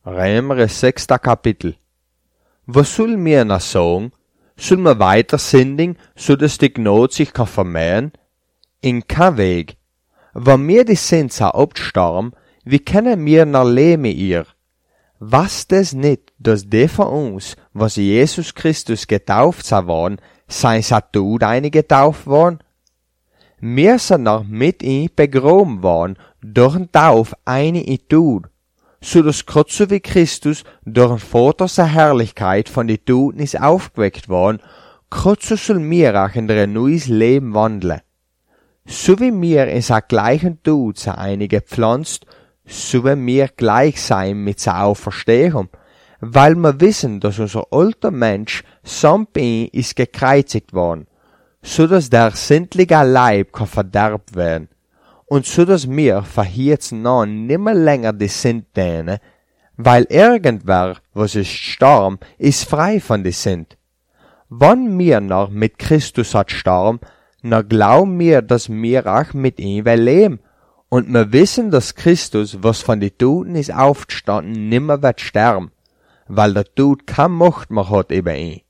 Römer 6. Kapitel. Was soll mir noch sagen? Soll man weiter sündigen, so dass die Gnade sich kann vermehren? In kein Weg. Wenn mir die Sünde abstorben, wie können wir noch leben ihr? Was das nicht, dass die von uns, was Jesus Christus getauft waren, sein Tod eine getauft worden? Wir sind noch mit ihm begraben worden, durch den Tauf eine in Tod, so dass Gott so wie Christus durch den Vater seine Herrlichkeit von den Toten ist aufgeweckt worden, Gott so soll mir auch in ein neues Leben wandeln. So wie wir in sein gleichen Tod sein eine gepflanzt, so wie wir gleich sein mit seiner Auferstehung, weil wir wissen, dass unser alter Mensch samt ihm ist gekreuzigt worden, so dass der sündliche Leib kann verderbt werden, und so dass wir von jetzt an nimmer länger die Sünd dienen, weil irgendwer, was ist gestorben, ist frei von die Sünd. Wenn wir noch mit Christus hat gestorben, na glauben wir, dass wir auch mit ihm leben, und wir wissen, dass Christus, was von den Toten ist aufgestanden, nimmer wird sterben, weil der Tod keine Macht mehr hat über ihn.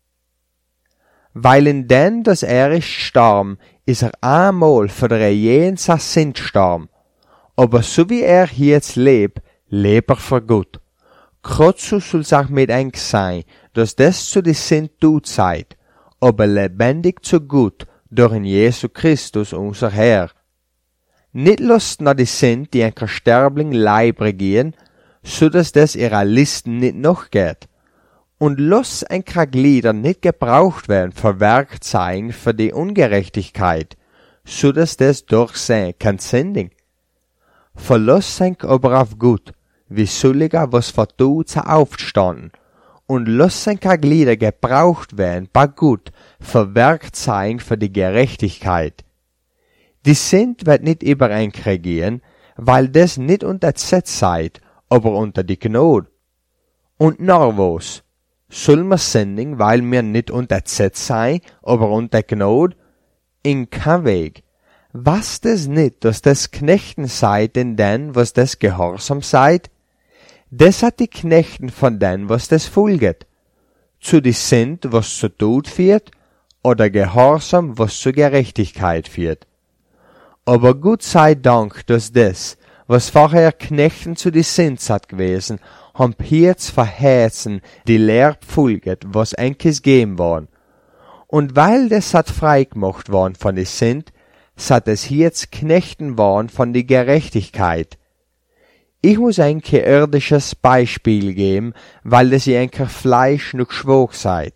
Weil in dem, dass ist gestorben, ist einmal für jeden sein Sinn gestorben. Aber so wie jetzt lebt, lebt für Gott. Gott so soll's auch mit eng sein, dass das zu die Sinn tut seid, aber lebendig zu Gott durch in Jesu Christus unser Herr. Nicht lasst na die Sinn, die ein sterbling Leib regieren, so dass das ihrer Listen nicht nachgeht. Und lass ein Glieder nicht gebraucht werden für Werkzeichen für die Ungerechtigkeit, so dass das durch sein kann sündigen. Verlass sein aber auf Gott, wie Sulliger was vor Tod aufgestanden, und lass sein Glieder gebraucht werden bei Gott für Werkzeichen für die Gerechtigkeit. Die Sünd wird nicht über ein regieren, weil das nicht unter Gesetz seid, aber unter die Gnade. Und noch was? Soll man sündigen, weil wir nicht unter Gesetz sein, aber unter Gnade? In kein Weg. Was das nicht, dass das Knechten seid in den, was das Gehorsam seid? Das hat die Knechten von den, was das folget. Zu die Sünd, was zu Tod führt, oder Gehorsam, was zur Gerechtigkeit führt. Aber Gott sei Dank, dass das, was vorher Knechten zu die Sünd hat gewesen, haben jetzt verherzen die Lehre folget, was enkes geben worden. Und weil das hat frei gemacht worden von die Sünd, hat es jetzt Knechten worden von die Gerechtigkeit. Ich muss ein irdisches Beispiel geben, weil das ihr ein Fleisch noch schwach seid.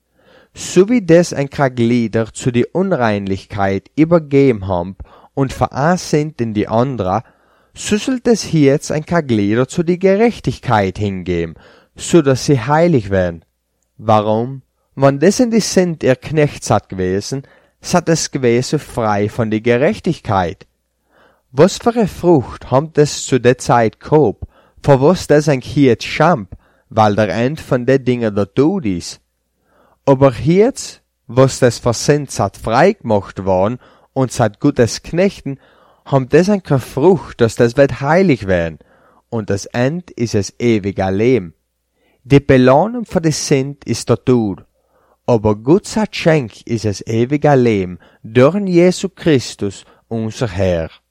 So wie das ein Glieder zu die Unreinlichkeit übergeben haben und veraßt sind in die andere, so sollt es jetzt ein Glieder zu die Gerechtigkeit hingeben, so dass sie heilig werden. Warum? Wenn das in die Sünd ihr Knechts hat gewesen, hat es gewesen frei von die Gerechtigkeit. Was für eine Frucht haben das zu der Zeit gehabt, für was das ein jetzt schamp, weil der End von der Dinge der Tod ist. Aber jetzt, was das für Sünd hat frei gemacht worden und seit Gottes Knechten, haben das ein Frucht, dass das wird heilig werden, und das End ist es ewiger Leben. Die Belohnung für die Sünd ist der Tod, aber Gottes Geschenk ist es ewiger Leben durch Jesu Christus, unser Herr.